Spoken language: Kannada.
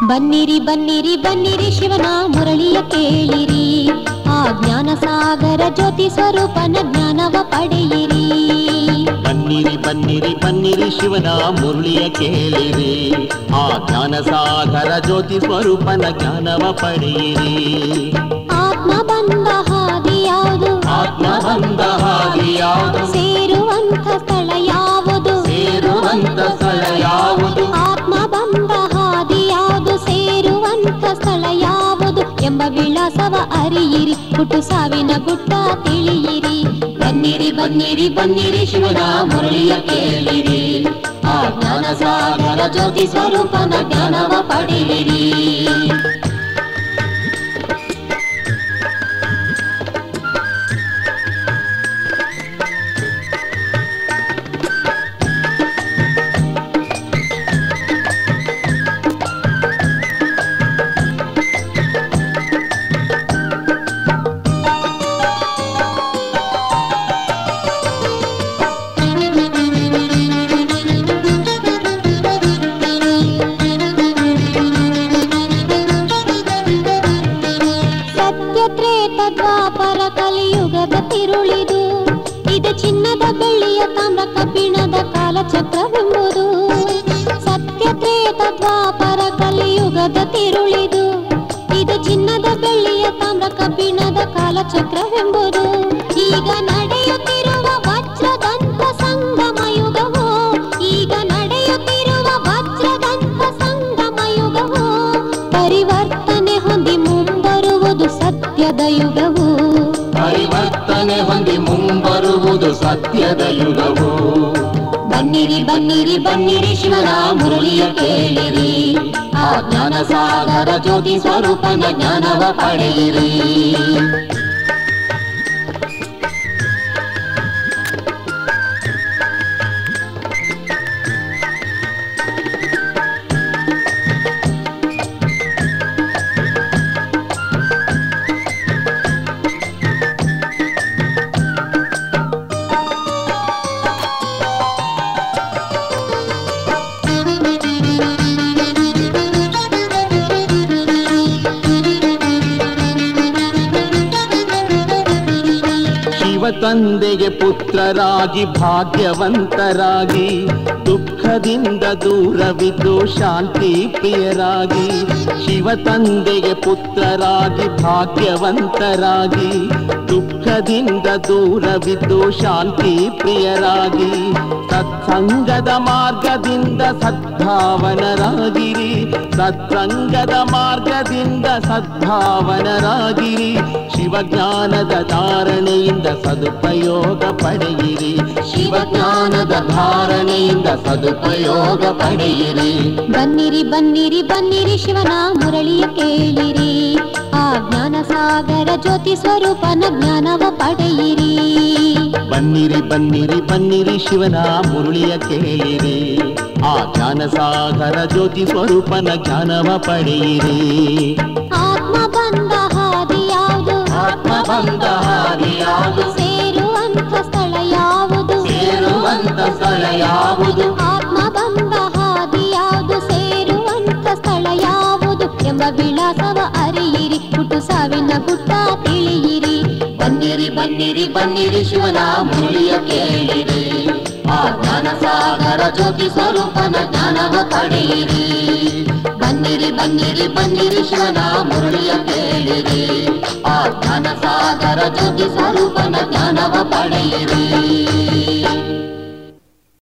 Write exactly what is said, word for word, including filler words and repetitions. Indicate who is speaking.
Speaker 1: ಬನ್ನಿರಿ ಬನ್ನಿರಿ ಬನ್ನಿರಿ ಶಿವನ ಮುರಳಿಯ ಕೇಳಿರಿ, ಆ ಜ್ಞಾನ ಸಾಗರ ಜ್ಯೋತಿ ಸ್ವರೂಪನ ಜ್ಞಾನವ ಪಡೆಯಿರಿ.
Speaker 2: ಬನ್ನಿರಿ ಬನ್ನಿರಿ ಬನ್ನಿರಿ ಶಿವನ ಮುರಳಿಯ ಕೇಳಿರಿ, ಆ ಜ್ಞಾನ ಸಾಗರ ಜ್ಯೋತಿ ಸ್ವರೂಪನ ಜ್ಞಾನವ ಪಡೆಯಿರಿ.
Speaker 1: ಆತ್ಮ ಬಂದ ಹಾದಿ ಯಾವುದು,
Speaker 2: ಆತ್ಮ ಬಂದ ಹಾದಿ ಯಾವುದು,
Speaker 1: ಸೇರುವಂಥ ಸ್ಥಳ ಯಾವುದು,
Speaker 2: ಸೇರುವಂಥ ಸ್ಥಳ ಯಾವುದು,
Speaker 1: ಆತ್ಮ ಬಂದ ಹಾದಿ ಯಾವುದು, ಸೇರುವಂಥ ಸ್ಥಳ ಯಾವುದು ಎಂಬ ವಿಳಾಸವ ಅರಿಯಿರಿ, ಹುಟ್ಟು ಸಾವಿನ ಗುಟ್ಟ ತಿಳಿಯಿರಿ.
Speaker 2: ಬನ್ನಿರಿ ಬನ್ನಿರಿ ಬನ್ನಿರಿ ಶಿವನ ಮುರಳಿಯ ಕೇಳಿರಿ, ಆ ಜ್ಞಾನ ಸಾಗರ ಜ್ಯೋತಿ ಸ್ವರೂಪನ ಜ್ಞಾನವ ಪಡೆಯಿರಿ.
Speaker 1: ದ್ವಾಪರ ಕಲಿಯುಗದ ತಿರುಳಿದು, ಇದು ಚಿನ್ನದ ಬೆಳ್ಳಿಯ ತಾಮ್ರ ಕಬ್ಬಿಣದ ಕಾಲಚಕ್ರವೆಂಬುದು. ಸತ್ಯ ತ್ರೇತ ದ್ವಾಪರ ಕಲಿಯುಗದ ತಿರುಳಿದು, ಇದು ಚಿನ್ನದ ಬೆಳ್ಳಿಯ ತಾಮ್ರ ಕಬ್ಬಿಣದ ಕಾಲಚಕ್ರವೆಂಬುದು. ಈಗ ನಡೆಯುತ್ತಿರುವ ವಜ್ರದಂತ ಸಂಗಮ ಯುಗವೋ, ಈಗ ನಡೆಯುತ್ತಿರುವ ವಜ್ರದಂತ ಸಂಗಮ ಯುಗವೋ, ಪರಿವರ್ತನೆ ಹೊಂದಿ ಮುಂಬರುವುದು ಸತ್ಯದ ಯುಗವು.
Speaker 2: ಪರಿವರ್ತನೆ ಹೊಂದಿ ಮುಂಬರುವುದು ಸತ್ಯದ ಯುಗವು. ಬನ್ನಿರಿ ಬನ್ನಿರಿ ಬನ್ನಿರಿ ಶಿವನ ಮುರಳಿಯ ಕೇಳಿರಿ, ಆ ಜ್ಞಾನ ಸಾಗರ ಜ್ಯೋತಿ ಸ್ವರೂಪನ ಜ್ಞಾನವ ಪಡೆಯಿರಿ. ತಂದೆಗೆ ಪುತ್ರರಾಗಿ ಭಾಗ್ಯವಂತರಾಗಿ, ದುಃಖದಿಂದ ದೂರವಿದ್ದು ಶಾಂತಿ ಪ್ರಿಯರಾಗಿ. ಶಿವ ತಂದೆಗೆ ಪುತ್ರರಾಗಿ ಭಾಗ್ಯವಂತರಾಗಿ, ದುಃಖದಿಂದ ದೂರವಿದ್ದು ಶಾಂತಿ ಪ್ರಿಯರಾಗಿ. ಸತ್ಸಂಗದ ಮಾರ್ಗದಿಂದ ಸದ್ಭಾವನರಾಗಿರಿ, ಸತ್ಸಂಗದ ಮಾರ್ಗದಿಂದ ಸದ್ಭಾವನರಾಗಿರಿ. ಶಿವಜ್ಞಾನದ ಧಾರಣೆಯಿಂದ ಸದುಪಯೋಗ ಪಡೆಯಿರಿ, ಶಿವಜ್ಞಾನದ ಧಾರಣೆಯಿಂದ ಸದುಪಯೋಗ ಪಡೆಯಿರಿ.
Speaker 1: ಬನ್ನಿರಿ ಬನ್ನಿರಿ ಬನ್ನಿರಿ ಶಿವನ ಮುರಳಿಯ ಕೇಳಿರಿ, ಆ ಜ್ಞಾನ ಸಾಗರ ಜ್ಯೋತಿ ಸ್ವರೂಪನ ಜ್ಞಾನವ ಪಡೆಯಿರಿ.
Speaker 2: ಬನ್ನಿರಿ ಬನ್ನಿರಿ ಬನ್ನಿರಿ ಶಿವನ ಮುರಳಿಯ ಕೇಳಿರಿ, ಆ ಜ್ಞಾನ ಸಾಗರ ಜ್ಯೋತಿ ಸ್ವರೂಪನ ಜ್ಞಾನವ ಪಡೆಯಿರಿ.
Speaker 1: ಆತ್ಮ ಬಂದ ಹಾದಿ ಯಾವುದು,
Speaker 2: ಆತ್ಮ ಬಂದ ಹಾದಿ ಯಾವುದು,
Speaker 1: ಸೇರುವಂಥ ಸ್ಥಳ ಯಾವುದು,
Speaker 2: ಸೇರುವಂಥ ಸ್ಥಳ ಯಾವುದು,
Speaker 1: ಆತ್ಮ ಬಂದ ಹಾದಿ ಯಾವುದು, ಸೇರುವಂಥ ಸ್ಥಳ ಯಾವುದು ಎಂಬ ವಿಳಾಸವ ಅರಿಯಿರಿ, ಹುಟ್ಟು ಸಾವಿನ ಗುಟ್ಟ ತಿಳಿಯಿರಿ.
Speaker 2: ಬನ್ನಿರಿ ಬನ್ನಿರಿ ಬನ್ನಿರಿ ಶಿವನ ಮುರಳಿಯ ಕೇಳಿರಿ, ಆ ಜ್ಞಾನ ಸಾಗರ ಜ್ಯೋತಿ ಸ್ವರೂಪನ ಜ್ಞಾನವ ಪಡೆಯಿರಿ. ಬನ್ನಿರಿ ಬನ್ನಿರಿ ಬನ್ನಿರಿ ಶಿವನ ಮುರಳಿಯ ಕೇಳಿರಿ, ಆ ಜ್ಞಾನ ಸಾಗರ ಜ್ಯೋತಿ ಸ್ವರೂಪನ ಜ್ಞಾನವ ಪಡೆಯಿರಿ.